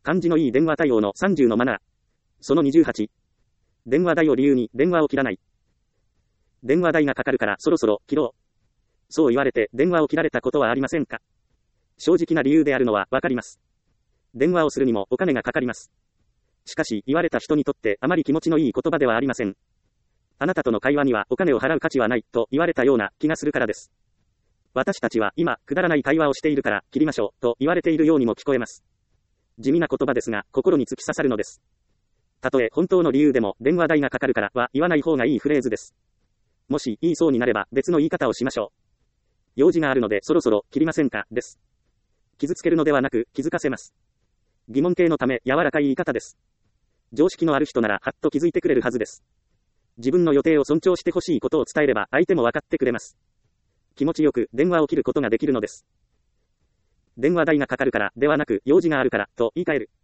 感じのいい電話対応の30のマナー。その28。電話代を理由に電話を切らない。電話代がかかるからそろそろ切ろう。そう言われて電話を切られたことはありませんか？正直な理由であるのはわかります。電話をするにもお金がかかります。しかし言われた人にとってあまり気持ちのいい言葉ではありません。あなたとの会話にはお金を払う価値はないと言われたような気がするからです。私たちは今くだらない会話をしているから切りましょうと言われているようにも聞こえます。地味な言葉ですが心に突き刺さるのです。たとえ本当の理由でも電話代がかかるからは言わない方がいいフレーズです。もし言いそうになれば別の言い方をしましょう。用事があるのでそろそろ切りませんかです。傷つけるのではなく気づかせます。疑問形のため柔らかい言い方です。常識のある人ならはっと気づいてくれるはずです。自分の予定を尊重してほしいことを伝えれば相手も分かってくれます。気持ちよく電話を切ることができるのです。電話代がかかるからではなく用事があるからと言い換える。